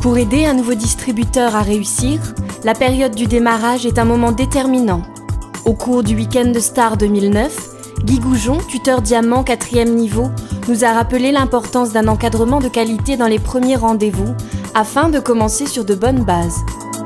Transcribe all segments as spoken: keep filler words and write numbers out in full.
Pour aider un nouveau distributeur à réussir, la période du démarrage est un moment déterminant. Au cours du week-end de Star deux mille neuf, Guy Goujon, tuteur diamant quatrième niveau, nous a rappelé l'importance d'un encadrement de qualité dans les premiers rendez-vous afin de commencer sur de bonnes bases.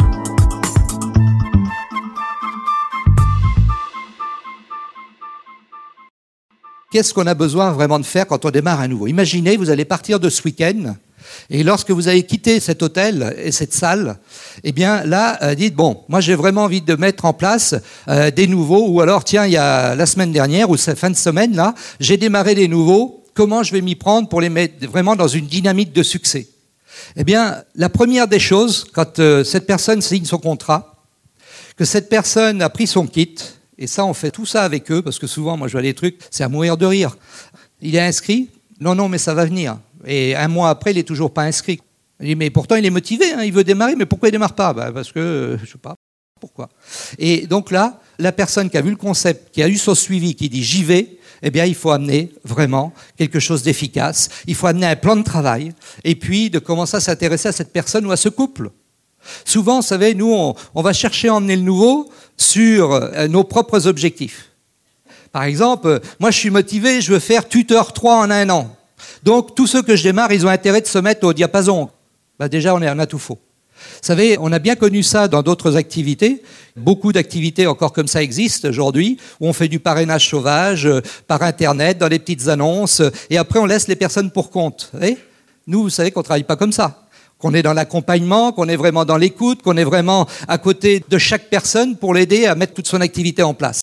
Qu'est-ce qu'on a besoin vraiment de faire quand on démarre à nouveau? Imaginez, vous allez partir de ce week-end, et lorsque vous allez quitter cet hôtel et cette salle, eh bien là, euh, dites, bon, moi j'ai vraiment envie de mettre en place euh, des nouveaux, ou alors, tiens, il y a la semaine dernière, ou cette fin de semaine, là, j'ai démarré des nouveaux, comment je vais m'y prendre pour les mettre vraiment dans une dynamique de succès? Eh bien, la première des choses, quand euh, cette personne signe son contrat, que cette personne a pris son kit, et ça, on fait tout ça avec eux, parce que souvent, moi, je vois des trucs, c'est à mourir de rire. Il est inscrit? Non, non, mais ça va venir. Et un mois après, il n'est toujours pas inscrit. Il dit, mais pourtant, il est motivé, hein, il veut démarrer, mais pourquoi il ne démarre pas? Bah, parce que, euh, je ne sais pas, pourquoi. Et donc là, la personne qui a vu le concept, qui a eu son suivi, qui dit, j'y vais, eh bien, il faut amener vraiment quelque chose d'efficace. Il faut amener un plan de travail, et puis de commencer à s'intéresser à cette personne ou à ce couple. Souvent, vous savez, nous, on, on va chercher à emmener le nouveau sur euh, nos propres objectifs. Par exemple, euh, moi, je suis motivé, je veux faire tuteur trois en un an. Donc, tous ceux que je démarre, ils ont intérêt de se mettre au diapason. Bah, déjà, on, est, on a tout faux. Vous savez, on a bien connu ça dans d'autres activités. Beaucoup d'activités encore comme ça existent aujourd'hui, où on fait du parrainage sauvage, euh, par Internet, dans les petites annonces, euh, et après, on laisse les personnes pour compte. Vous voyez ? Nous, vous savez qu'on ne travaille pas comme ça. Qu'on est dans l'accompagnement, qu'on est vraiment dans l'écoute, qu'on est vraiment à côté de chaque personne pour l'aider à mettre toute son activité en place.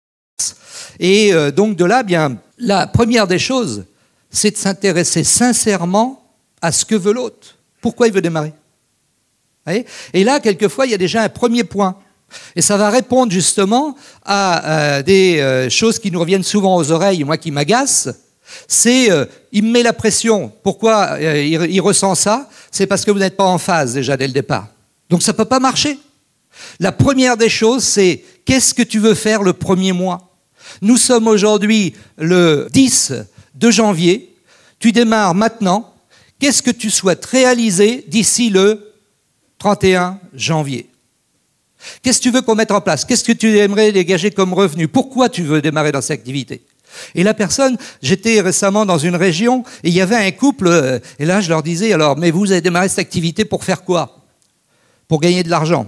Et euh, donc de là, bien, la première des choses, c'est de s'intéresser sincèrement à ce que veut l'autre. Pourquoi il veut démarrer? Vous voyez ? Et là, quelquefois, il y a déjà un premier point. Et ça va répondre justement à euh, des euh, choses qui nous reviennent souvent aux oreilles, moi qui m'agacent. C'est, euh, il me met la pression. Pourquoi euh, il, il ressent ça? C'est parce que vous n'êtes pas en phase déjà dès le départ. Donc ça ne peut pas marcher. La première des choses, c'est qu'est-ce que tu veux faire le premier mois? Nous sommes aujourd'hui le dix de janvier. Tu démarres maintenant. Qu'est-ce que tu souhaites réaliser d'ici le trente et un janvier? Qu'est-ce que tu veux qu'on mette en place? Qu'est-ce que tu aimerais dégager comme revenu? Pourquoi tu veux démarrer dans cette activité? Et la personne, j'étais récemment dans une région et il y avait un couple, et là je leur disais, alors, mais vous avez démarré cette activité pour faire quoi? Pour gagner de l'argent.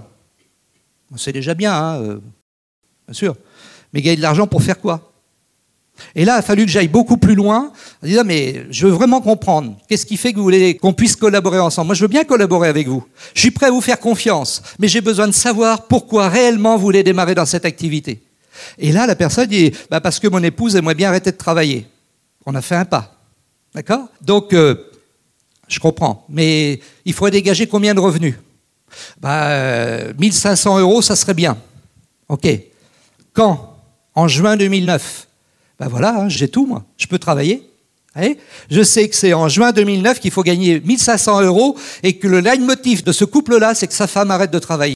C'est déjà bien, hein, euh, bien sûr. Mais gagner de l'argent pour faire quoi? Et là, il a fallu que j'aille beaucoup plus loin, en disant, mais je veux vraiment comprendre. Qu'est-ce qui fait que vous voulez qu'on puisse collaborer ensemble? Moi, je veux bien collaborer avec vous. Je suis prêt à vous faire confiance, mais j'ai besoin de savoir pourquoi réellement vous voulez démarrer dans cette activité. Et là, la personne dit, bah parce que mon épouse aimerait bien arrêter de travailler. On a fait un pas. D'accord? Donc, euh, je comprends. Mais il faudrait dégager combien de revenus? Bah, euh, mille cinq cents euros, ça serait bien. OK. Quand? En juin deux mille neuf. Ben voilà, hein, j'ai tout, moi. Je peux travailler. Allez, je sais que c'est en juin deux mille neuf qu'il faut gagner mille cinq cents euros et que le leitmotiv de ce couple-là, c'est que sa femme arrête de travailler.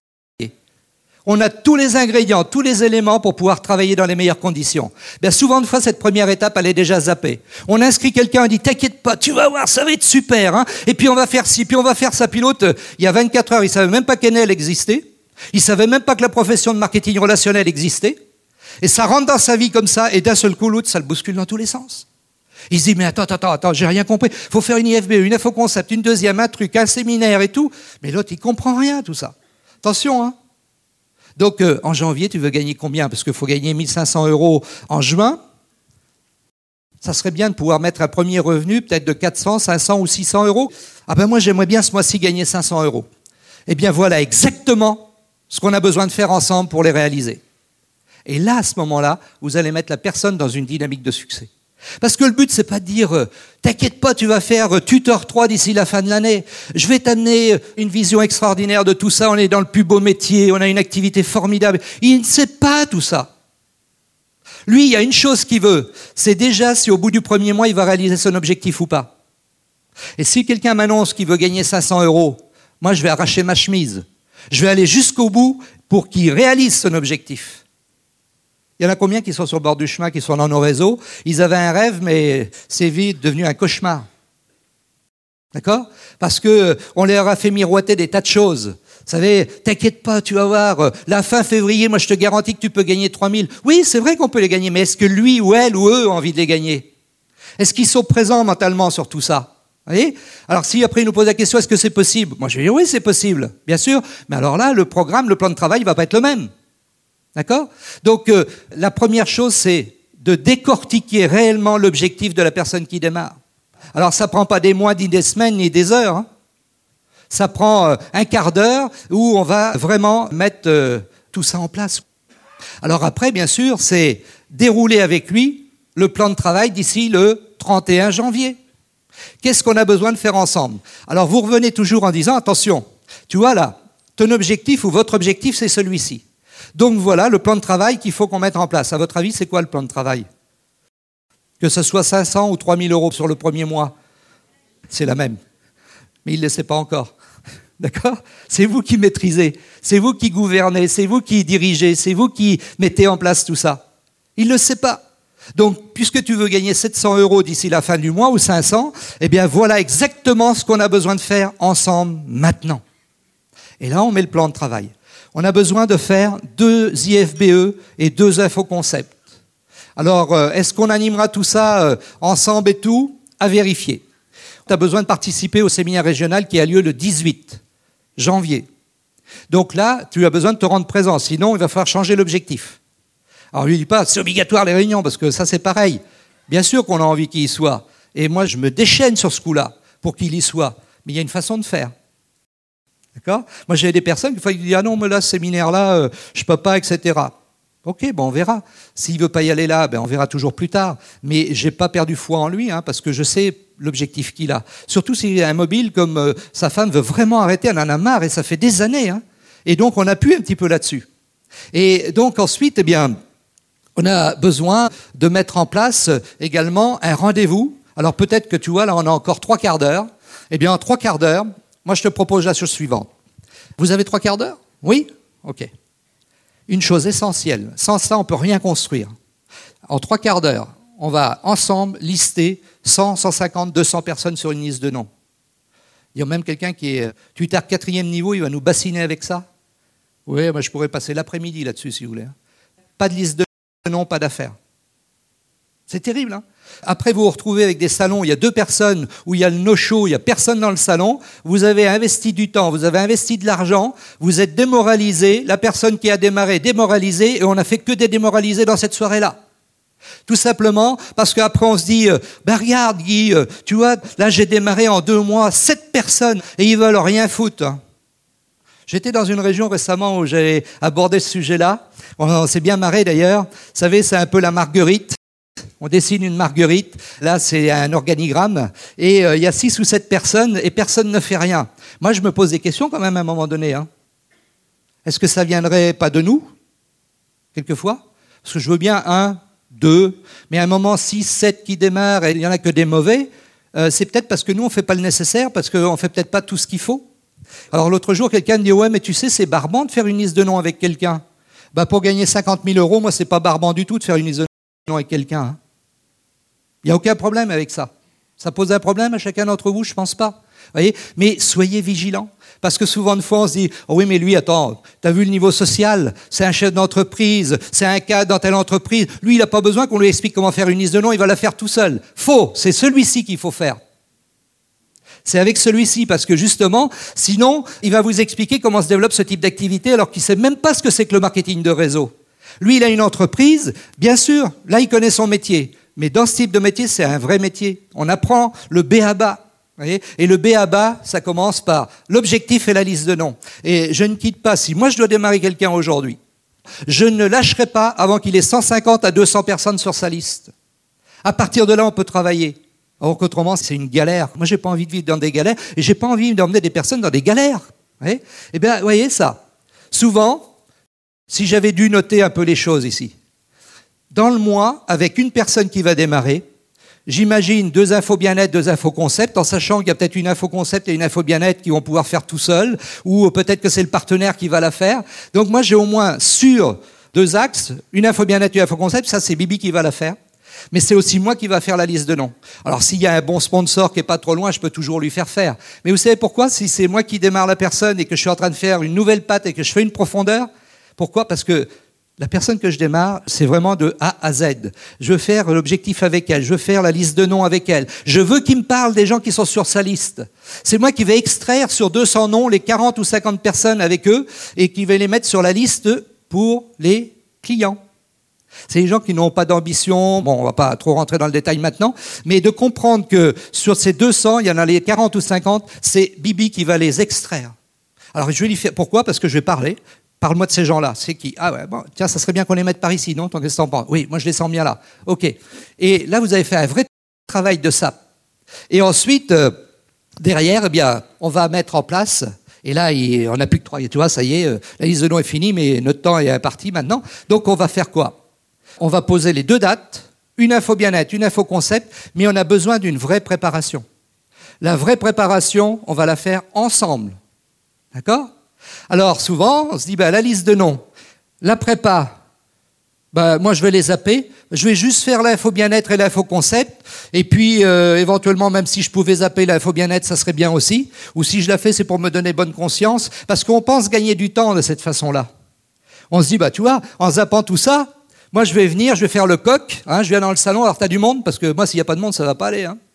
On a tous les ingrédients, tous les éléments pour pouvoir travailler dans les meilleures conditions. Bien souvent, de fois, cette première étape, elle est déjà zappée. On inscrit quelqu'un, on dit, t'inquiète pas, tu vas voir, ça va être super, hein. Et puis on va faire ci, puis on va faire ça. Puis l'autre, il y a vingt-quatre heures, il savait même pas qu'Enel existait. Il savait même pas que la profession de marketing relationnel existait. Et ça rentre dans sa vie comme ça, et d'un seul coup, l'autre, ça le bouscule dans tous les sens. Il se dit, mais attends, attends, attends, j'ai rien compris. Faut faire une I F B, une infoconcept, une deuxième, un truc, un séminaire et tout. Mais l'autre, il comprend rien, tout ça. Attention, hein. Donc, euh, en janvier, tu veux gagner combien? Parce qu'il faut gagner mille cinq cents euros en juin. Ça serait bien de pouvoir mettre un premier revenu, peut-être de quatre cents, cinq cents ou six cents euros. Ah ben moi, j'aimerais bien ce mois-ci gagner cinq cents euros. Eh bien, voilà exactement ce qu'on a besoin de faire ensemble pour les réaliser. Et là, à ce moment-là, vous allez mettre la personne dans une dynamique de succès. Parce que le but, c'est pas de dire euh, « T'inquiète pas, tu vas faire euh, tuteur trois d'ici la fin de l'année. Je vais t'amener une vision extraordinaire de tout ça. On est dans le plus beau métier, on a une activité formidable. » Il ne sait pas tout ça. Lui, il y a une chose qu'il veut. C'est déjà si au bout du premier mois, il va réaliser son objectif ou pas. Et si quelqu'un m'annonce qu'il veut gagner cinq cents euros, moi, je vais arracher ma chemise. Je vais aller jusqu'au bout pour qu'il réalise son objectif. Il y en a combien qui sont sur le bord du chemin, qui sont dans nos réseaux? Ils avaient un rêve, mais c'est vite devenu un cauchemar. D'accord? Parce que on leur a fait miroiter des tas de choses. Vous savez, t'inquiète pas, tu vas voir, la fin février, moi je te garantis que tu peux gagner trois mille. Oui, c'est vrai qu'on peut les gagner, mais est-ce que lui ou elle ou eux ont envie de les gagner? Est-ce qu'ils sont présents mentalement sur tout ça? Vous voyez? Alors si après ils nous posent la question, est-ce que c'est possible? Moi je vais dire oui, c'est possible, bien sûr. Mais alors là, le programme, le plan de travail, il va pas être le même. D'accord? Donc euh, la première chose, c'est de décortiquer réellement l'objectif de la personne qui démarre. Alors ça prend pas des mois, ni des semaines, ni des heures. Hein. Ça prend euh, un quart d'heure où on va vraiment mettre euh, tout ça en place. Alors après, bien sûr, c'est dérouler avec lui le plan de travail d'ici le trente et un janvier. Qu'est-ce qu'on a besoin de faire ensemble? Alors vous revenez toujours en disant, attention, tu vois là, ton objectif ou votre objectif, c'est celui-ci. Donc voilà le plan de travail qu'il faut qu'on mette en place. À votre avis, c'est quoi le plan de travail? Que ce soit cinq cents ou trois mille euros sur le premier mois, c'est la même. Mais il ne le sait pas encore. D'accord? C'est vous qui maîtrisez, c'est vous qui gouvernez, c'est vous qui dirigez, c'est vous qui mettez en place tout ça. Il ne le sait pas. Donc, puisque tu veux gagner sept cents euros d'ici la fin du mois ou cinq cents, eh bien voilà exactement ce qu'on a besoin de faire ensemble maintenant. Et là, on met le plan de travail. On a besoin de faire deux I F B E et deux infoconcepts. Alors, est-ce qu'on animera tout ça ensemble et tout? À vérifier. Tu as besoin de participer au séminaire régional qui a lieu le dix-huit janvier. Donc là, tu as besoin de te rendre présent, sinon il va falloir changer l'objectif. Alors, lui dit pas, c'est obligatoire les réunions, parce que ça c'est pareil. Bien sûr qu'on a envie qu'il y soit. Et moi, je me déchaîne sur ce coup-là pour qu'il y soit. Mais il y a une façon de faire. D'accord? Moi, j'ai des personnes qui disent, ah non, mais là, ce séminaire-là, euh, je peux pas, et cetera. Ok, bon, on verra. S'il veut pas y aller là, ben, on verra toujours plus tard. Mais j'ai pas perdu foi en lui, hein, parce que je sais l'objectif qu'il a. Surtout s'il est immobile, comme euh, sa femme veut vraiment arrêter, elle en a marre, et ça fait des années. Hein. Et donc, on appuie un petit peu là-dessus. Et donc, ensuite, eh bien, on a besoin de mettre en place également un rendez-vous. Alors, peut-être que tu vois, là, on a encore trois quarts d'heure. Eh bien, en trois quarts d'heure, moi, je te propose la chose suivante. Vous avez trois quarts d'heure? Oui? Ok. Une chose essentielle. Sans ça, on ne peut rien construire. En trois quarts d'heure, on va ensemble lister cent, cent cinquante, deux cents personnes sur une liste de noms. Il y a même quelqu'un qui est Twitter quatrième niveau, il va nous bassiner avec ça. Oui, moi je pourrais passer l'après-midi là-dessus si vous voulez. Pas de liste de noms, pas d'affaires. C'est terrible, hein? Après, vous vous retrouvez avec des salons où il y a deux personnes, où il y a le no-show, il n'y a personne dans le salon. Vous avez investi du temps, vous avez investi de l'argent, vous êtes démoralisé, la personne qui a démarré est démoralisée, et on n'a fait que des démoralisés dans cette soirée-là. Tout simplement parce qu'après on se dit, euh, ben regarde Guy, euh, tu vois, là j'ai démarré en deux mois, sept personnes, et ils veulent rien foutre. Hein. J'étais dans une région récemment où j'ai abordé ce sujet-là. On, on s'est bien marré d'ailleurs. Vous savez, c'est un peu la marguerite. On dessine une marguerite, là c'est un organigramme, et il euh, y a six ou sept personnes, et personne ne fait rien. Moi je me pose des questions quand même à un moment donné. Hein. Est-ce que ça viendrait pas de nous, quelquefois? Parce que je veux bien un, deux, mais à un moment six, sept qui démarrent, et il n'y en a que des mauvais, euh, c'est peut-être parce que nous on ne fait pas le nécessaire, parce qu'on ne fait peut-être pas tout ce qu'il faut. Alors l'autre jour quelqu'un me dit, ouais mais tu sais c'est barbant de faire une liste de noms avec quelqu'un. Bah, pour gagner cinquante mille euros, moi c'est pas barbant du tout de faire une liste de noms avec quelqu'un. Hein. Il n'y a aucun problème avec ça. Ça pose un problème à chacun d'entre vous? Je ne pense pas. Voyez, mais soyez vigilants. Parce que souvent de fois, on se dit « Oh oui, mais lui, attends, tu as vu le niveau social? C'est un chef d'entreprise, c'est un cadre dans telle entreprise. Lui, il n'a pas besoin qu'on lui explique comment faire une liste de noms, il va la faire tout seul. » Faux, c'est celui-ci qu'il faut faire. C'est avec celui-ci, parce que justement, sinon, il va vous expliquer comment se développe ce type d'activité alors qu'il ne sait même pas ce que c'est que le marketing de réseau. Lui, il a une entreprise, bien sûr, là, il connaît son métier. Mais dans ce type de métier, c'est un vrai métier. On apprend le B A B A. Voyez, et le B A B A, ça commence par l'objectif et la liste de noms. Et je ne quitte pas, si moi je dois démarrer quelqu'un aujourd'hui, je ne lâcherai pas avant qu'il ait cent cinquante à deux cents personnes sur sa liste. À partir de là, on peut travailler. Alors qu'autrement, c'est une galère. Moi, j'ai pas envie de vivre dans des galères et j'ai pas envie d'emmener des personnes dans des galères. Voyez, eh bien, voyez ça. Souvent, si j'avais dû noter un peu les choses ici, dans le mois, avec une personne qui va démarrer, j'imagine deux infos bien-être, deux infos concept, en sachant qu'il y a peut-être une info concept et une info bien-être qui vont pouvoir faire tout seul, ou peut-être que c'est le partenaire qui va la faire. Donc moi, j'ai au moins sur deux axes, une info bien-être et une info concept, ça c'est Bibi qui va la faire. Mais c'est aussi moi qui va faire la liste de noms. Alors s'il y a un bon sponsor qui est pas trop loin, je peux toujours lui faire faire. Mais vous savez pourquoi? Si c'est moi qui démarre la personne et que je suis en train de faire une nouvelle patte et que je fais une profondeur, pourquoi? Parce que la personne que je démarre, c'est vraiment de A à Z. Je veux faire l'objectif avec elle, je veux faire la liste de noms avec elle. Je veux qu'il me parle des gens qui sont sur sa liste. C'est moi qui vais extraire sur deux cents noms les quarante ou cinquante personnes avec eux et qui vais les mettre sur la liste pour les clients. C'est les gens qui n'ont pas d'ambition, bon, on va pas trop rentrer dans le détail maintenant, mais de comprendre que sur ces deux cents, il y en a les quarante ou cinquante, c'est Bibi qui va les extraire. Alors je vais lui faire, pourquoi? Parce que je vais parler. Parle-moi de ces gens-là. C'est qui? Ah ouais, bon, tiens, ça serait bien qu'on les mette par ici, non? Tant qu'est-ce que t'en penses? Oui, moi je les sens bien là. Ok. Et là, vous avez fait un vrai travail de ça. Et ensuite, euh, derrière, eh bien, on va mettre en place. Et là, il, on n'a plus que trois. Tu vois, ça y est, euh, la liste de noms est finie, mais notre temps est imparti maintenant. Donc, on va faire quoi? On va poser les deux dates, une info bien-être, une info concept, mais on a besoin d'une vraie préparation. La vraie préparation, on va la faire ensemble. D'accord? Alors, souvent, on se dit, ben, la liste de noms, la prépa, ben, moi, je vais les zapper. Je vais juste faire l'info bien-être et l'info concept. Et puis, euh, éventuellement, même si je pouvais zapper l'info bien-être, ça serait bien aussi. Ou si je la fais, c'est pour me donner bonne conscience. Parce qu'on pense gagner du temps de cette façon-là. On se dit, bah, tu vois, en zappant tout ça, moi, je vais venir, je vais faire le coq, hein, je viens dans le salon, alors tu as du monde, parce que moi, s'il n'y a pas de monde, ça ne va pas aller. Hein.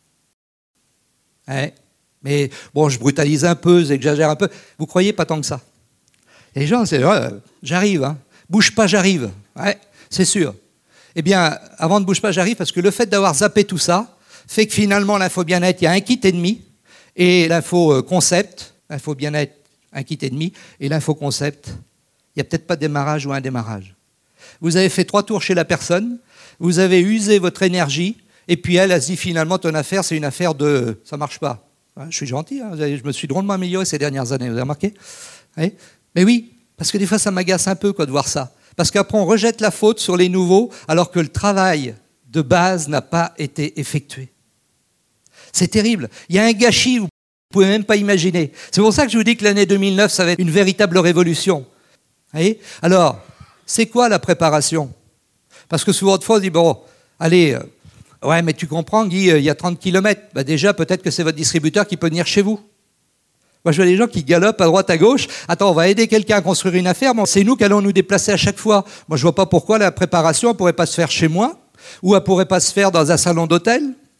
Ouais. Mais bon, je brutalise un peu, j'exagère un peu. Vous croyez pas tant que ça? Les gens, c'est ouais, j'arrive, hein. Bouge pas, j'arrive. Ouais, c'est sûr. Eh bien, avant de bouge pas, j'arrive, parce que le fait d'avoir zappé tout ça fait que finalement, l'info bien-être, il y a un kit et demi, et l'info concept, l'info bien-être, un kit et demi, et l'info concept, il n'y a peut-être pas de démarrage ou un démarrage. Vous avez fait trois tours chez la personne, vous avez usé votre énergie, et puis elle, elle se dit finalement, ton affaire, c'est une affaire de... ça marche pas. Je suis gentil, hein, je me suis drôlement amélioré ces dernières années, vous avez remarqué? Oui. Mais oui, parce que des fois, ça m'agace un peu quoi, de voir ça. Parce qu'après, on rejette la faute sur les nouveaux, alors que le travail de base n'a pas été effectué. C'est terrible. Il y a un gâchis, vous ne pouvez même pas imaginer. C'est pour ça que je vous dis que l'année deux mille neuf, ça va être une véritable révolution. Vous voyez? Alors, c'est quoi la préparation? Parce que souvent de fois, on dit, bon, allez, euh, ouais, mais tu comprends, Guy, il y a trente kilomètres. Bah déjà, peut-être que c'est votre distributeur qui peut venir chez vous. Moi, je vois des gens qui galopent à droite, à gauche. Attends, on va aider quelqu'un à construire une affaire, mais c'est nous qui allons nous déplacer à chaque fois. Moi, je vois pas pourquoi la préparation ne pourrait pas se faire chez moi, ou elle pourrait pas se faire dans un salon d'hôtel,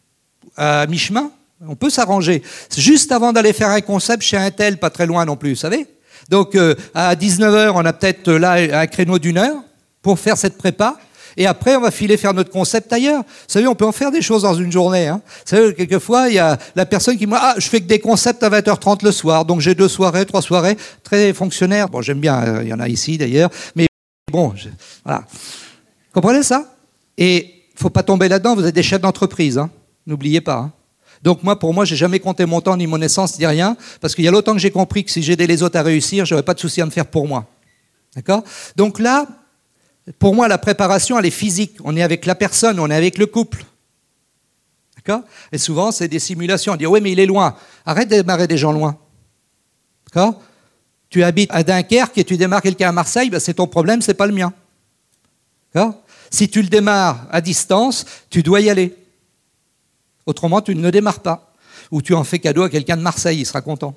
à mi-chemin. On peut s'arranger. Juste avant d'aller faire un concept chez un tel, pas très loin non plus, vous savez. Donc, euh, à dix-neuf heures, on a peut-être là un créneau d'une heure pour faire cette prépa. Et après, on va filer faire notre concept ailleurs. Vous savez, on peut en faire des choses dans une journée. Hein. Vous savez, quelquefois, il y a la personne qui me dit « Ah, je fais que des concepts à vingt heures trente le soir, donc j'ai deux soirées, trois soirées. » Très fonctionnaire. Bon, j'aime bien, euh, il y en a ici d'ailleurs. Mais bon, je, voilà. Comprenez ça? Et il ne faut pas tomber là-dedans, vous êtes des chefs d'entreprise. Hein. N'oubliez pas. Hein. Donc moi, pour moi, j'ai jamais compté mon temps, ni mon essence, ni rien, parce qu'il y a longtemps que j'ai compris que si j'aidais les autres à réussir, j'aurais pas de souci à me faire pour moi. D'accord? Donc là, pour moi, la préparation, elle est physique. On est avec la personne, on est avec le couple. D'accord? Et souvent, c'est des simulations. On dit, oui, mais il est loin. Arrête de démarrer des gens loin. D'accord? Tu habites à Dunkerque et tu démarres quelqu'un à Marseille, ben c'est ton problème, c'est pas le mien. D'accord? Si tu le démarres à distance, tu dois y aller. Autrement, tu ne démarres pas. Ou tu en fais cadeau à quelqu'un de Marseille, il sera content.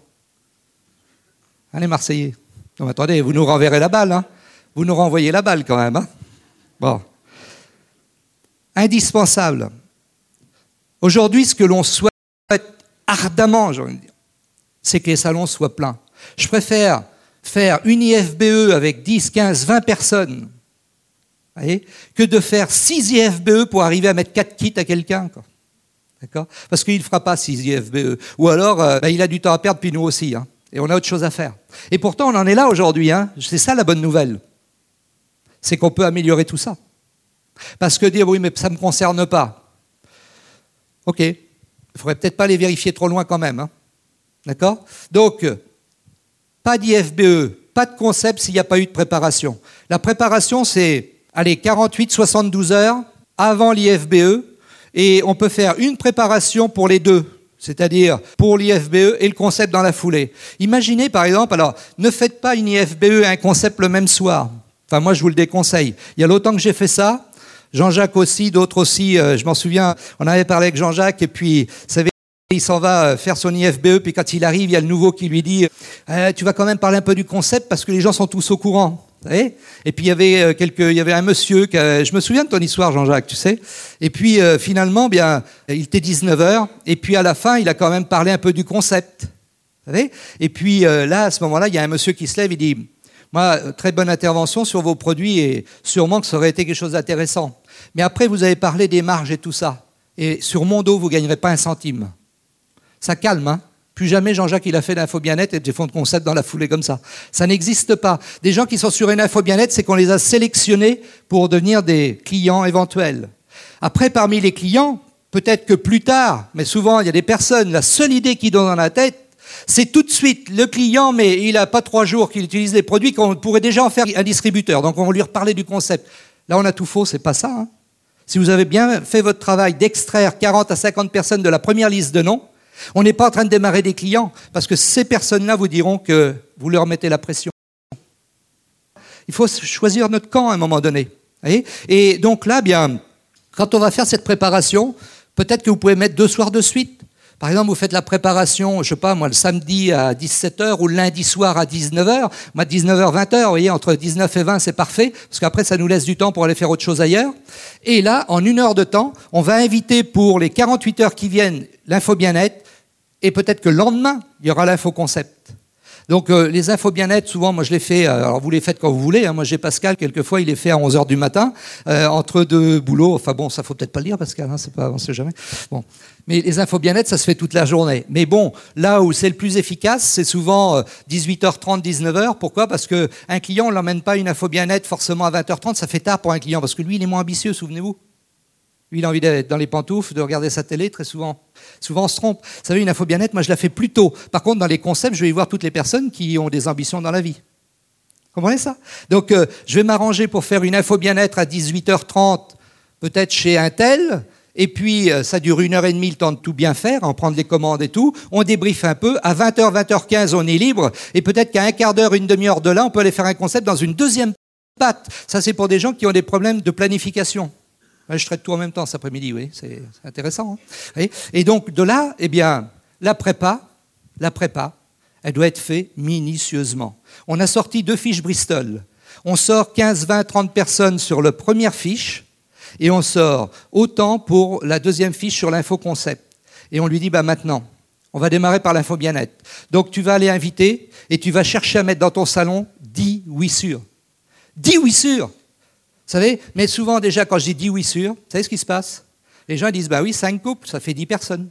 Allez, Marseillais. Non, mais attendez, vous nous renverrez la balle. Hein. Vous nous renvoyez la balle quand même. Hein. Bon. Indispensable. Aujourd'hui, ce que l'on souhaite ardemment, j'ai envie de dire, c'est que les salons soient pleins. Je préfère faire une I F B E avec dix, quinze, vingt personnes, voyez, que de faire six I F B E pour arriver à mettre quatre kits à quelqu'un. Quoi. D'accord ? Parce qu'il ne fera pas six I F B E. Ou alors, euh, ben, il a du temps à perdre, puis nous aussi. Hein. Et on a autre chose à faire. Et pourtant, on en est là aujourd'hui. Hein. C'est ça la bonne nouvelle. C'est qu'on peut améliorer tout ça. Parce que dire, oui, mais ça ne me concerne pas. OK. Il ne faudrait peut-être pas les vérifier trop loin quand même. Hein. D'accord ? Donc, pas d'I F B E, pas de concept s'il n'y a pas eu de préparation. La préparation, c'est, allez, quarante-huit, soixante-douze heures avant l'I F B E. Et on peut faire une préparation pour les deux, c'est-à-dire pour l'I F B E et le concept dans la foulée. Imaginez par exemple, alors ne faites pas une I F B E et un concept le même soir. Enfin moi je vous le déconseille. Il y a longtemps que j'ai fait ça, Jean-Jacques aussi, d'autres aussi. Euh, je m'en souviens, on avait parlé avec Jean-Jacques, et puis, vous savez, il s'en va faire son I F B E, puis quand il arrive, il y a le nouveau qui lui dit euh, « Tu vas quand même parler un peu du concept, parce que les gens sont tous au courant. » Vous savez ? Et puis il y avait quelques, il y avait un monsieur, que, je me souviens de ton histoire, Jean-Jacques, tu sais. Et puis euh, finalement, bien, il était dix-neuf heures, et puis à la fin, il a quand même parlé un peu du concept. Vous savez ? Et puis euh, là, à ce moment-là, il y a un monsieur qui se lève, il dit « Moi, très bonne intervention sur vos produits, et sûrement que ça aurait été quelque chose d'intéressant. Mais après, vous avez parlé des marges et tout ça, et sur mon dos, vous ne gagnerez pas un centime. » Ça calme, hein ? Plus jamais Jean-Jacques il a fait d'info bien-être et des fonds de concept dans la foulée comme ça. Ça n'existe pas. Des gens qui sont sur une info bien-être, c'est qu'on les a sélectionnés pour devenir des clients éventuels. Après, parmi les clients, peut-être que plus tard, mais souvent il y a des personnes, la seule idée qu'ils ont dans la tête, c'est tout de suite le client, mais il n'a pas trois jours qu'il utilise les produits, qu'on pourrait déjà en faire un distributeur. Donc on va lui reparler du concept. Là on a tout faux, c'est pas ça. Hein. Si vous avez bien fait votre travail d'extraire quarante à cinquante personnes de la première liste de noms, on n'est pas en train de démarrer des clients, parce que ces personnes-là vous diront que vous leur mettez la pression. Il faut choisir notre camp à un moment donné. Voyez ? Et donc là, bien, quand on va faire cette préparation, peut-être que vous pouvez mettre deux soirs de suite. Par exemple, vous faites la préparation, je sais pas, moi, le samedi à dix-sept heures ou le lundi soir à dix-neuf heures. Moi, dix-neuf heures, vingt heures, vous voyez, entre dix-neuf et vingt, c'est parfait, parce qu'après, ça nous laisse du temps pour aller faire autre chose ailleurs. Et là, en une heure de temps, on va inviter pour les quarante-huit heures qui viennent l'info bien-être, et peut-être que le lendemain, il y aura l'info concept. Donc euh, les infos bien-être, souvent, moi je les fais, euh, alors vous les faites quand vous voulez, hein, moi j'ai Pascal, quelquefois il les fait à onze heures du matin, euh, entre deux boulots, enfin bon, ça faut peut-être pas le dire Pascal, hein, c'est pas, on sait jamais. Bon. Mais les infos bien-être, ça se fait toute la journée. Mais bon, là où c'est le plus efficace, c'est souvent euh, dix-huit heures trente, dix-neuf heures. Pourquoi ? Parce qu'un client, on ne l'emmène pas une info bien-être forcément à vingt heures trente, ça fait tard pour un client, parce que lui il est moins ambitieux, souvenez-vous. Lui, il a envie d'être dans les pantoufles, de regarder sa télé, très souvent. Souvent, on se trompe. Vous savez, une info bien-être, moi, je la fais plus tôt. Par contre, dans les concepts, je vais y voir toutes les personnes qui ont des ambitions dans la vie. Vous comprenez ça ? Donc, euh, je vais m'arranger pour faire une info bien-être à dix-huit heures trente, peut-être chez un tel, et puis euh, ça dure une heure et demie, le temps de tout bien faire, en prendre les commandes et tout. On débriefe un peu. À vingt heures, vingt heures quinze, on est libre. Et peut-être qu'à un quart d'heure, une demi-heure de là, on peut aller faire un concept dans une deuxième patte. Ça, c'est pour des gens qui ont des problèmes de planification. Je traite tout en même temps cet après-midi, oui, c'est intéressant. Hein, et donc de là, eh bien, la prépa, la prépa, elle doit être faite minutieusement. On a sorti deux fiches Bristol. On sort quinze, vingt, trente personnes sur la première fiche et on sort autant pour la deuxième fiche sur l'info concept. Et on lui dit, bah maintenant, on va démarrer par l'info bien-être. Donc tu vas aller inviter et tu vas chercher à mettre dans ton salon dix oui sûrs. dix oui sûrs. Vous savez, mais souvent déjà quand je dis dix oui sûrs, vous savez ce qui se passe ? Les gens disent, bah oui, cinq couples, ça fait dix personnes.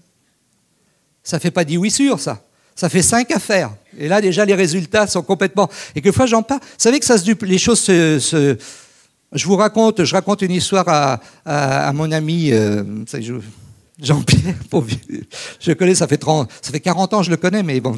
Ça fait pas dix oui sûrs, ça. Ça fait cinq affaires. Et là, déjà, les résultats sont complètement... Et quelquefois, j'en parle. Vous savez que ça se duple... les choses se... se... Je vous raconte, je raconte une histoire à, à, à mon ami euh, Jean-Pierre. Je le connais, ça fait, trente, ça fait quarante ans que je le connais, mais bon...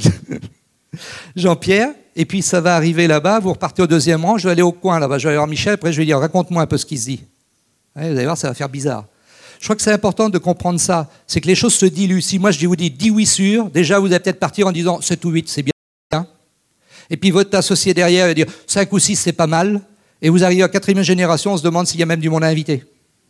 Jean-Pierre, et puis ça va arriver là-bas, vous repartez au deuxième rang, je vais aller au coin là-bas, je vais aller voir Michel, après je vais lui dire, raconte-moi un peu ce qu'il se dit. Ouais, vous allez voir, ça va faire bizarre. Je crois que c'est important de comprendre ça, c'est que les choses se diluent. Si moi je vous dis dix oui sûrs, déjà vous allez peut-être partir en disant sept ou huit, c'est bien. Et puis votre associé derrière va dire cinq ou six, c'est pas mal. Et vous arrivez à la quatrième génération, on se demande s'il y a même du monde à inviter.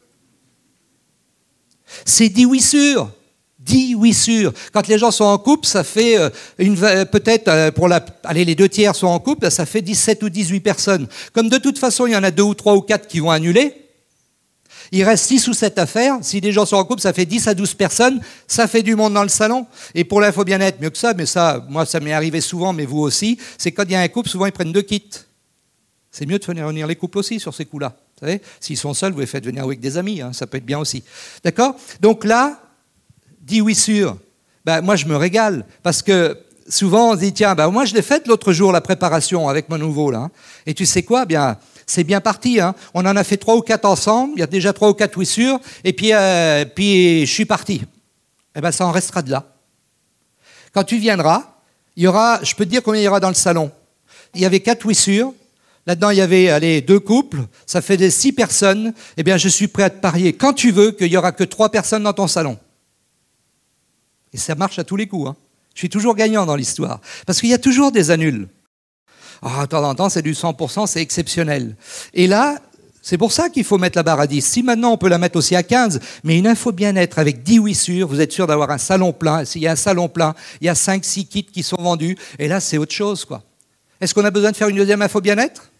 C'est dix oui sûrs. dix oui sûrs. Quand les gens sont en couple, ça fait une, peut-être, pour la, allez, les deux tiers sont en couple, ça fait dix-sept ou dix-huit personnes. Comme de toute façon, il y en a deux ou trois ou quatre qui vont annuler, il reste six ou sept affaires. Si des gens sont en couple, ça fait dix à douze personnes, ça fait du monde dans le salon. Et pour l'info bien-être, mieux que ça, mais ça, moi, ça m'est arrivé souvent, mais vous aussi, c'est quand il y a un couple, souvent ils prennent deux kits. C'est mieux de faire venir les couples aussi sur ces coups-là. Vous savez, s'ils sont seuls, vous les faites venir avec des amis, hein, ça peut être bien aussi. D'accord ? Donc là, dix oui sûrs, ben, moi je me régale, parce que souvent on se dit, tiens, ben, moi je l'ai faite l'autre jour, la préparation avec mon nouveau, là. Et tu sais quoi, bien, c'est bien parti, hein. On en a fait trois ou quatre ensemble, il y a déjà trois ou quatre oui sûrs, et puis, euh, puis je suis parti. Eh ben ça en restera de là. Quand tu viendras, il y aura, je peux te dire combien il y aura dans le salon. Il y avait quatre oui sûrs, là-dedans il y avait allez, deux couples, ça fait des six personnes, eh bien je suis prêt à te parier, quand tu veux, qu'il n'y aura que trois personnes dans ton salon. Et ça marche à tous les coups. Hein. Je suis toujours gagnant dans l'histoire. Parce qu'il y a toujours des annuls. Oh, de temps en temps, c'est du cent pour cent, c'est exceptionnel. Et là, c'est pour ça qu'il faut mettre la barre à dix. Si maintenant on peut la mettre aussi à quinze, mais une info bien-être avec dix oui sûrs, vous êtes sûr d'avoir un salon plein. S'il y a un salon plein, il y a cinq six kits qui sont vendus, et là c'est autre chose, quoi. Est-ce qu'on a besoin de faire une deuxième info bien-être?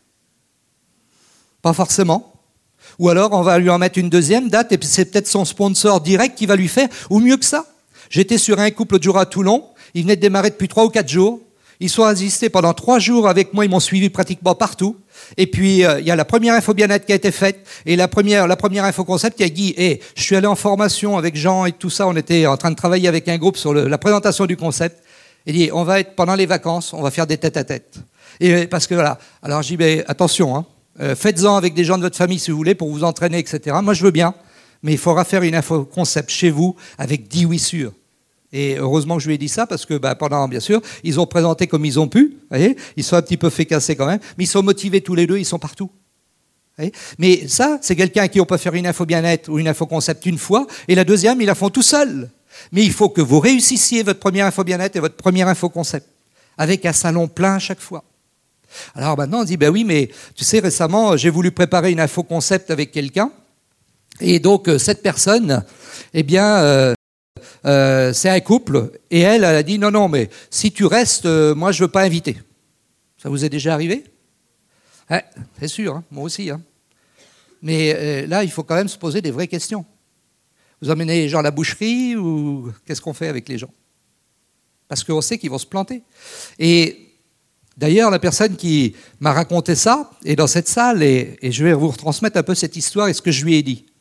Pas forcément. Ou alors on va lui en mettre une deuxième date, et puis c'est peut-être son sponsor direct qui va lui faire, ou mieux que ça. J'étais sur un couple l'autre jour à Toulon, ils venaient de démarrer depuis trois ou quatre jours. Ils sont assistés pendant trois jours avec moi, ils m'ont suivi pratiquement partout. Et puis, euh, il y a la première info bien-être qui a été faite, et la première, la première info concept, il y a Guy. Et je suis allé en formation avec Jean et tout ça, on était en train de travailler avec un groupe sur le, la présentation du concept. Il dit, on va être, pendant les vacances, on va faire des tête-à-tête. Et parce que voilà. Alors, je dis, ben, attention, hein, euh, faites-en avec des gens de votre famille si vous voulez, pour vous entraîner, et cetera. Moi, je veux bien, mais il faudra faire une info concept chez vous avec dix oui sûrs. Et heureusement que je lui ai dit ça, parce que bah, pendant, bien sûr, ils ont présenté comme ils ont pu, voyez, ils sont un petit peu fait casser quand même, mais ils sont motivés tous les deux, ils sont partout. Voyez, mais ça, c'est quelqu'un à qui on peut faire une info bien-être ou une info concept une fois, et la deuxième, ils la font tout seuls. Mais il faut que vous réussissiez votre première info bien-être et votre première info concept, avec un salon plein à chaque fois. Alors maintenant, on dit, ben oui, mais tu sais, récemment, j'ai voulu préparer une info concept avec quelqu'un, et donc cette personne, eh bien... Euh, Euh, c'est un couple, et elle, elle a dit non, non, mais si tu restes, euh, moi je veux pas inviter. Ça vous est déjà arrivé? Ouais, c'est sûr, hein, moi aussi. Hein. Mais euh, là, il faut quand même se poser des vraies questions. Vous emmenez les gens à la boucherie, ou qu'est-ce qu'on fait avec les gens? Parce qu'on sait qu'ils vont se planter. Et d'ailleurs, la personne qui m'a raconté ça est dans cette salle, et, et je vais vous retransmettre un peu cette histoire et ce que je lui ai dit.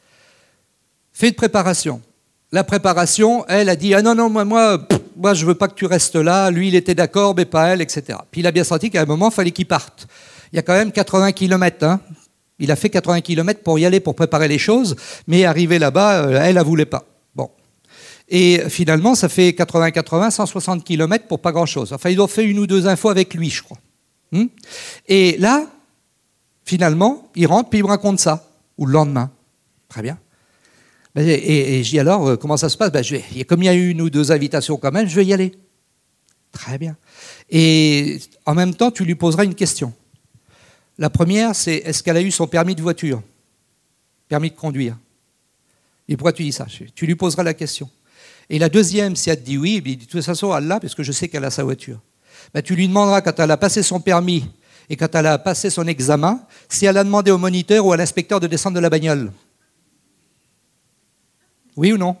Fait de préparation. La préparation, elle a dit « Ah non, non, moi, moi, pff, moi je veux pas que tu restes là. » Lui, il était d'accord, mais pas elle, et cetera. Puis il a bien senti qu'à un moment, il fallait qu'il parte. Il y a quand même quatre-vingts kilomètres. Hein. Il a fait quatre-vingts kilomètres pour y aller, pour préparer les choses. Mais arrivé là-bas, elle, elle ne voulait pas. Bon. Et finalement, ça fait quatre-vingts quatre-vingts, cent soixante kilomètres pour pas grand-chose. Enfin, ils ont fait une ou deux infos avec lui, je crois. Hum Et là, finalement, il rentre, puis il me raconte ça. Ou le lendemain. Très bien. Et, et, et je dis alors, euh, comment ça se passe? Ben, je vais, comme il y a eu une ou deux invitations quand même, je vais y aller. Très bien. Et en même temps, tu lui poseras une question. La première, c'est est-ce qu'elle a eu son permis de voiture? Permis de conduire. Et pourquoi tu dis ça? Tu lui poseras la question. Et la deuxième, si elle te dit oui, de toute façon, elle l'a, parce que je sais qu'elle a sa voiture. Ben, tu lui demanderas, quand elle a passé son permis et quand elle a passé son examen, si elle a demandé au moniteur ou à l'inspecteur de descendre de la bagnole. Oui ou non?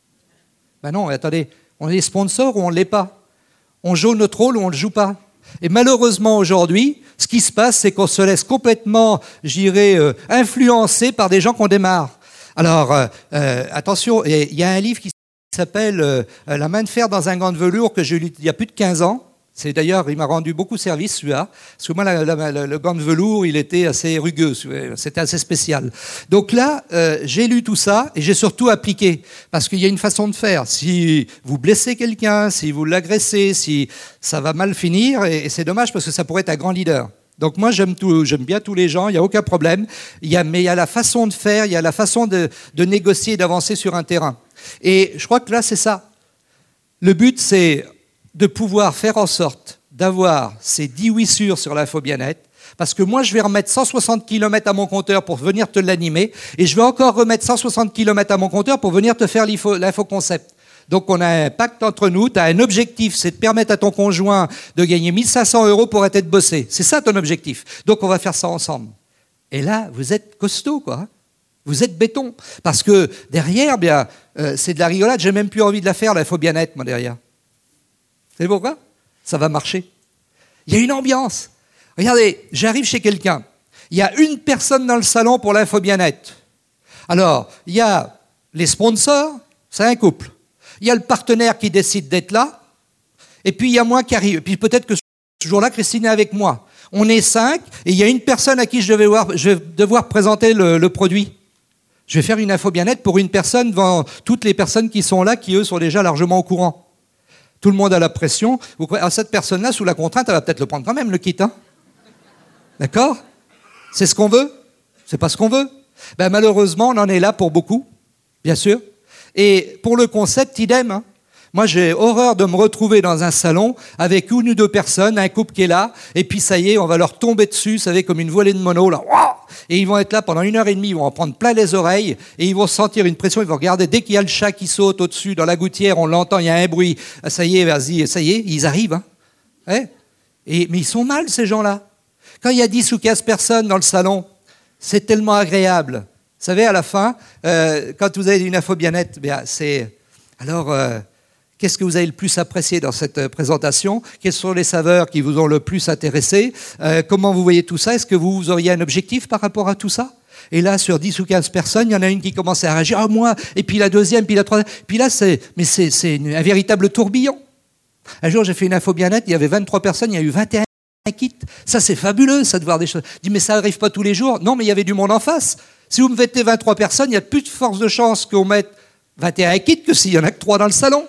Ben non, attendez, on est sponsor ou on ne l'est pas? On joue notre rôle ou on ne le joue pas? Et malheureusement aujourd'hui, ce qui se passe, c'est qu'on se laisse complètement, j'irais, euh, influencer par des gens qu'on démarre. Alors, euh, euh, attention, il y a un livre qui s'appelle euh, « La main de fer dans un gant de velours » que j'ai lu il y a plus de quinze ans. C'est d'ailleurs, il m'a rendu beaucoup service, celui-là. Parce que moi, la, la, la, le gant de velours, il était assez rugueux. C'était assez spécial. Donc là, euh, j'ai lu tout ça et j'ai surtout appliqué. Parce qu'il y a une façon de faire. Si vous blessez quelqu'un, si vous l'agressez, si ça va mal finir, et, et c'est dommage parce que ça pourrait être un grand leader. Donc moi, j'aime, tout, j'aime bien tous les gens, il n'y a aucun problème. Il y a, mais il y a la façon de faire, il y a la façon de, de négocier et d'avancer sur un terrain. Et je crois que là, c'est ça. Le but, c'est de pouvoir faire en sorte d'avoir ces dix oui sûrs sur l'info bien-être, parce que moi, je vais remettre cent soixante kilomètres à mon compteur pour venir te l'animer, et je vais encore remettre cent soixante kilomètres à mon compteur pour venir te faire l'info, l'info concept. Donc, on a un pacte entre nous, tu as un objectif, c'est de permettre à ton conjoint de gagner mille cinq cents euros pour arrêter de bosser. C'est ça ton objectif. Donc, on va faire ça ensemble. Et là, vous êtes costaud, quoi. Vous êtes béton. Parce que derrière, bien, euh, c'est de la rigolade, j'ai même plus envie de la faire, l'info bien-être, moi, derrière. Vous savez pourquoi? Ça va marcher. Il y a une ambiance. Regardez, j'arrive chez quelqu'un. Il y a une personne dans le salon pour l'info bien-être. Alors, il y a les sponsors, c'est un couple. Il y a le partenaire qui décide d'être là. Et puis, il y a moi qui arrive. Et puis, peut-être que ce jour-là, Christine est avec moi. On est cinq, et il y a une personne à qui je vais, voir, je vais devoir présenter le, le produit. Je vais faire une info bien-être pour une personne devant toutes les personnes qui sont là, qui, eux, sont déjà largement au courant. Tout le monde a la pression. Alors, cette personne-là, sous la contrainte, elle va peut-être le prendre quand même, le kit. Hein, d'accord? C'est ce qu'on veut? C'est pas ce qu'on veut? Ben, malheureusement, on en est là pour beaucoup, bien sûr. Et pour le concept, idem. Hein. Moi, j'ai horreur de me retrouver dans un salon avec une ou deux personnes, un couple qui est là, et puis ça y est, on va leur tomber dessus, vous savez, comme une volée de mono, là. et ils vont être là pendant une heure et demie, ils vont en prendre plein les oreilles, et ils vont sentir une pression, ils vont regarder, dès qu'il y a le chat qui saute au-dessus, dans la gouttière, on l'entend, il y a un bruit, ah, ça y est, vas-y, ça y est, ils arrivent. Hein. Ouais. Et, mais ils sont mal, ces gens-là. Quand il y a dix ou quinze personnes dans le salon, c'est tellement agréable. Vous savez, à la fin, euh, quand vous avez une info bien-être, bien, c'est... Alors, euh, qu'est-ce que vous avez le plus apprécié dans cette présentation? Quelles sont les saveurs qui vous ont le plus intéressé? euh, Comment vous voyez tout ça? Est-ce que vous, vous auriez un objectif par rapport à tout ça? Et là, sur dix ou quinze personnes, il y en a une qui commence à réagir. Ah, moi, et puis la deuxième, puis la troisième. Puis là, c'est, mais c'est, c'est un véritable tourbillon. Un jour, j'ai fait une info bien-être, il y avait vingt-trois personnes, il y a eu vingt et un kits. Ça, c'est fabuleux, ça, de voir des choses. Je dis, mais ça n'arrive pas tous les jours. Non, mais il y avait du monde en face. Si vous me mettez vingt-trois personnes, il y a plus de force de chance qu'on mette vingt et un kits que s'il y en a que trois dans le salon.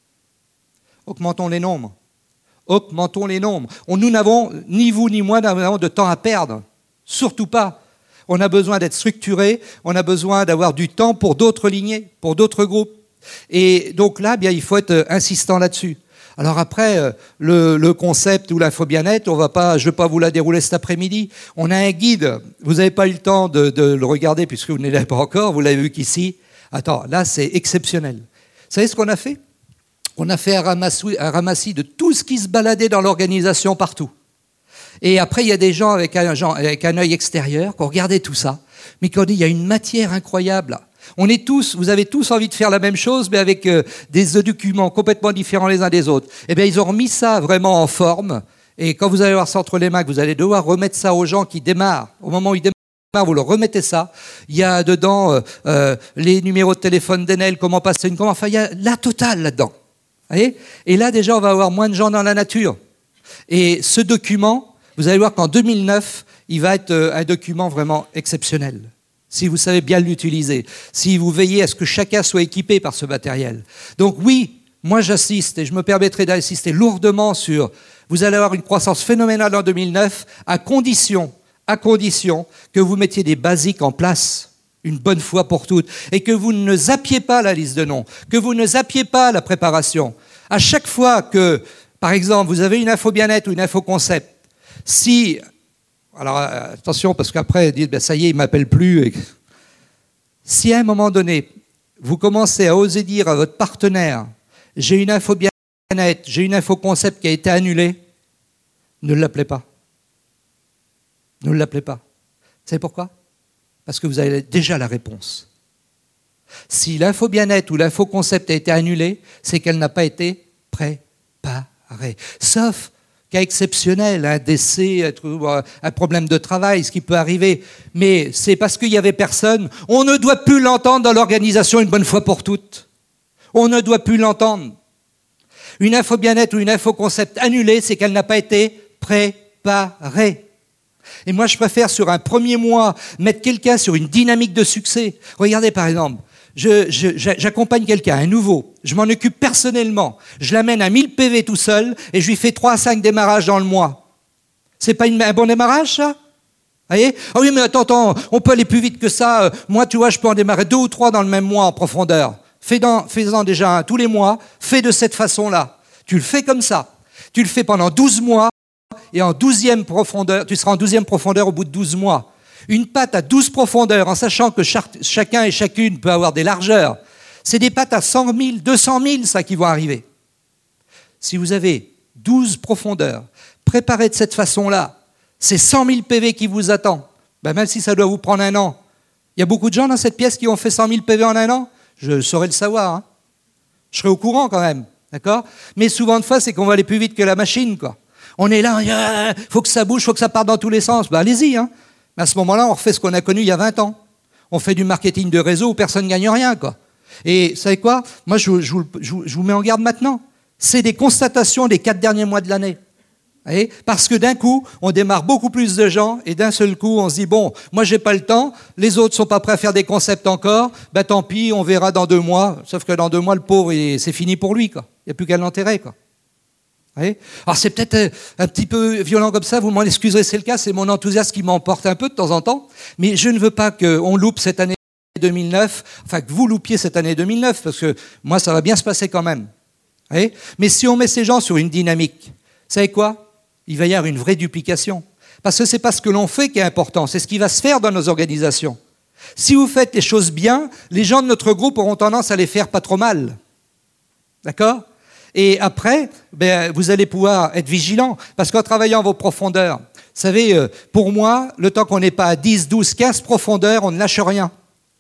Augmentons les nombres. Augmentons les nombres. On, nous n'avons, ni vous ni moi, n'avons de temps à perdre. Surtout pas. On a besoin d'être structuré, on a besoin d'avoir du temps pour d'autres lignées, pour d'autres groupes. Et donc là, bien, il faut être insistant là-dessus. Alors après, le, le concept ou l'info bien-être, on va pas, je ne vais pas vous la dérouler cet après-midi. On a un guide, vous n'avez pas eu le temps de, de le regarder puisque vous ne l'avez pas encore, vous l'avez vu qu'ici. Attends, là c'est exceptionnel. Vous savez ce qu'on a fait? On a fait un ramassis, un ramassis de tout ce qui se baladait dans l'organisation partout. Et après, il y a des gens avec un, genre, avec un œil extérieur qui ont regardé tout ça, mais qui ont dit, il y a une matière incroyable là. On est tous, vous avez tous envie de faire la même chose, mais avec euh, des documents complètement différents les uns des autres. Eh bien, ils ont remis ça vraiment en forme. Et quand vous allez avoir ça entre les mains, que vous allez devoir remettre ça aux gens qui démarrent, au moment où ils démarrent, vous leur remettez ça. Il y a dedans euh, euh, les numéros de téléphone d'Enel, comment passer une commande. Enfin, il y a la totale là-dedans. Vous voyez ? Et là, déjà, on va avoir moins de gens dans la nature. Et ce document, vous allez voir qu'en deux mille neuf, il va être un document vraiment exceptionnel. Si vous savez bien l'utiliser, si vous veillez à ce que chacun soit équipé par ce matériel. Donc oui, moi j'assiste et je me permettrai d'insister lourdement sur, vous allez avoir une croissance phénoménale en deux mille neuf, à condition, à condition que vous mettiez des basiques en place, une bonne fois pour toutes, et que vous ne zappiez pas la liste de noms, que vous ne zappiez pas la préparation. À chaque fois que, par exemple, vous avez une info bien-être ou une info concept, si... Alors attention, parce qu'après, dites, ben, ça y est, il ne m'appelle plus. Et... Si à un moment donné, vous commencez à oser dire à votre partenaire, j'ai une info bien-être, j'ai une info concept qui a été annulée, ne l'appelez pas. Ne l'appelez pas. Vous savez pourquoi? Parce que vous avez déjà la réponse. Si l'info bien-être ou l'info concept a été annulée, c'est qu'elle n'a pas été préparée. Sauf cas exceptionnel, un décès, un problème de travail, ce qui peut arriver. Mais c'est parce qu'il n'y avait personne. On ne doit plus l'entendre dans l'organisation une bonne fois pour toutes. On ne doit plus l'entendre. Une info bien-être ou une info concept annulée, c'est qu'elle n'a pas été préparée. Et moi, je préfère sur un premier mois mettre quelqu'un sur une dynamique de succès. Regardez par exemple. Je, je, j'accompagne quelqu'un, un nouveau, je m'en occupe personnellement, je l'amène à mille P V tout seul et je lui fais trois à cinq démarrages dans le mois. C'est pas une, un bon démarrage, ça? Vous voyez? Ah oui, mais attends, attends, on peut aller plus vite que ça. Moi, tu vois, je peux en démarrer deux ou trois dans le même mois en profondeur. Fais-en, fais-en déjà un tous les mois, fais de cette façon-là. Tu le fais comme ça. Tu le fais pendant douze mois et en douzième profondeur, tu seras en douzième profondeur au bout de douze mois. Une pâte à douze profondeurs, en sachant que chaque, chacun et chacune peut avoir des largeurs, c'est des pâtes à cent mille, deux cent mille, ça, qui vont arriver. Si vous avez douze profondeurs, préparées de cette façon-là, c'est cent mille P V qui vous attend. Ben, même si ça doit vous prendre un an. Il y a beaucoup de gens dans cette pièce qui ont fait cent mille P V en un an. Je saurais le savoir. Hein. Je serais au courant quand même. D'accord ? Mais souvent de fois, c'est qu'on va aller plus vite que la machine, quoi. On est là, il faut que ça bouge, il faut que ça parte dans tous les sens. Ben, allez-y, hein. À ce moment-là, on refait ce qu'on a connu il y a vingt ans. On fait du marketing de réseau où personne ne gagne rien, quoi. Et vous savez quoi? Moi, je, je, je, je vous mets en garde maintenant. C'est des constatations des quatre derniers mois de l'année. Vous voyez? Parce que d'un coup, on démarre beaucoup plus de gens et d'un seul coup, on se dit, bon, moi, j'ai pas le temps, les autres sont pas prêts à faire des concepts encore, ben tant pis, on verra dans deux mois. Sauf que dans deux mois, le pauvre, c'est fini pour lui, quoi. Il n'y a plus qu'à l'enterrer, quoi. Alors c'est peut-être un petit peu violent comme ça, vous m'en excuserez, c'est le cas, c'est mon enthousiasme qui m'emporte un peu de temps en temps, mais je ne veux pas qu'on loupe cette année deux mille neuf, enfin que vous loupiez cette année deux mille neuf, parce que moi ça va bien se passer quand même. Mais si on met ces gens sur une dynamique, vous savez quoi? Il va y avoir une vraie duplication. Parce que ce n'est pas ce que l'on fait qui est important, c'est ce qui va se faire dans nos organisations. Si vous faites les choses bien, les gens de notre groupe auront tendance à les faire pas trop mal. D'accord ? Et après, ben, vous allez pouvoir être vigilant, parce qu'en travaillant vos profondeurs, vous savez, pour moi, le temps qu'on n'est pas à dix, douze, quinze profondeurs, on ne lâche rien.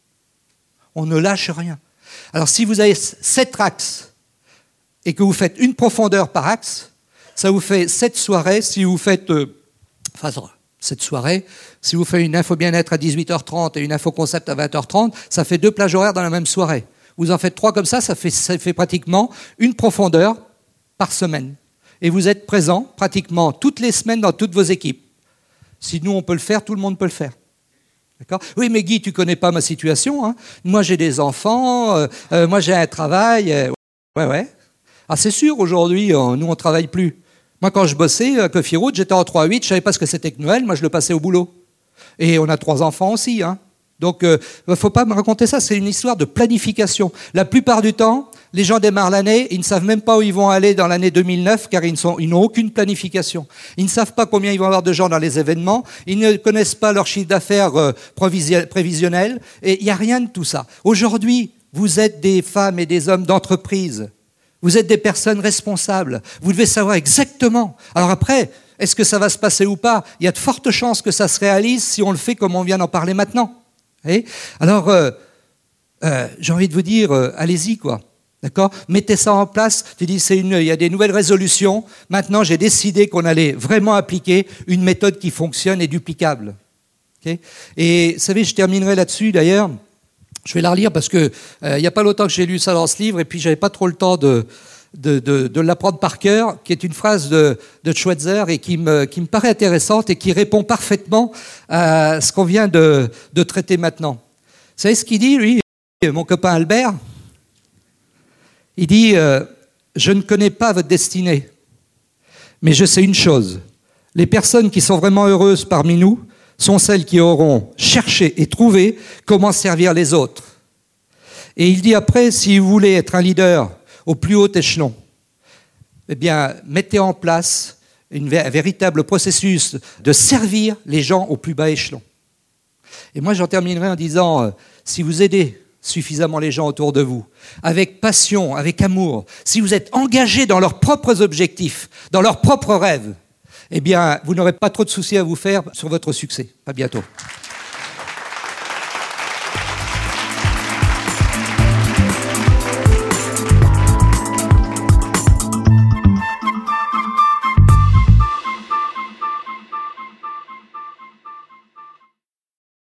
On ne lâche rien. Alors si vous avez sept axes et que vous faites une profondeur par axe, ça vous fait sept soirées. Si vous faites, euh, enfin, cette soirée, si vous faites une info bien-être à dix-huit heures trente et une info concept à vingt heures trente, ça fait deux plages horaires dans la même soirée. Vous en faites trois comme ça, ça fait, ça fait pratiquement une profondeur par semaine. Et vous êtes présent pratiquement toutes les semaines dans toutes vos équipes. Si nous, on peut le faire, tout le monde peut le faire. D'accord ? Oui, mais Guy, tu connais pas ma situation. Hein. Moi, j'ai des enfants, euh, euh, moi, j'ai un travail. Euh, ouais, ouais. Ah, c'est sûr, aujourd'hui, euh, nous, on travaille plus. Moi, quand je bossais à Coffee Route, j'étais en trois huit, je savais pas ce que c'était que Noël, moi, je le passais au boulot. Et on a trois enfants aussi, hein. Donc, il euh, ne faut pas me raconter ça, c'est une histoire de planification. La plupart du temps, les gens démarrent l'année, ils ne savent même pas où ils vont aller dans l'année deux mille neuf, car ils, sont, ils n'ont aucune planification. Ils ne savent pas combien ils vont avoir de gens dans les événements, ils ne connaissent pas leur chiffre d'affaires euh, prévisionnel, et il n'y a rien de tout ça. Aujourd'hui, vous êtes des femmes et des hommes d'entreprise, vous êtes des personnes responsables, vous devez savoir exactement. Alors après, est-ce que ça va se passer ou pas ? Il y a de fortes chances que ça se réalise si on le fait comme on vient d'en parler maintenant. Et alors, euh, euh, j'ai envie de vous dire, euh, allez-y, quoi. D'accord ? Mettez ça en place. Tu dis, c'est une, il y a des nouvelles résolutions. Maintenant, j'ai décidé qu'on allait vraiment appliquer une méthode qui fonctionne et duplicable. Okay ? Et vous savez, je terminerai là-dessus, d'ailleurs. Je vais la relire parce que euh, il n'y a pas longtemps que j'ai lu ça dans ce livre et puis j'avais pas trop le temps de, de, de, de l'apprendre par cœur, qui est une phrase de, de Schweitzer et qui me, qui me paraît intéressante et qui répond parfaitement à ce qu'on vient de, de traiter maintenant. Vous savez ce qu'il dit, lui, mon copain Albert ? Il dit euh, « Je ne connais pas votre destinée, mais je sais une chose. Les personnes qui sont vraiment heureuses parmi nous sont celles qui auront cherché et trouvé comment servir les autres. » Et il dit après, si vous voulez être un leader au plus haut échelon, eh bien, mettez en place une, un véritable processus de servir les gens au plus bas échelon. Et moi, j'en terminerai en disant, euh, si vous aidez suffisamment les gens autour de vous, avec passion, avec amour, si vous êtes engagés dans leurs propres objectifs, dans leurs propres rêves, eh bien, vous n'aurez pas trop de soucis à vous faire sur votre succès. À bientôt.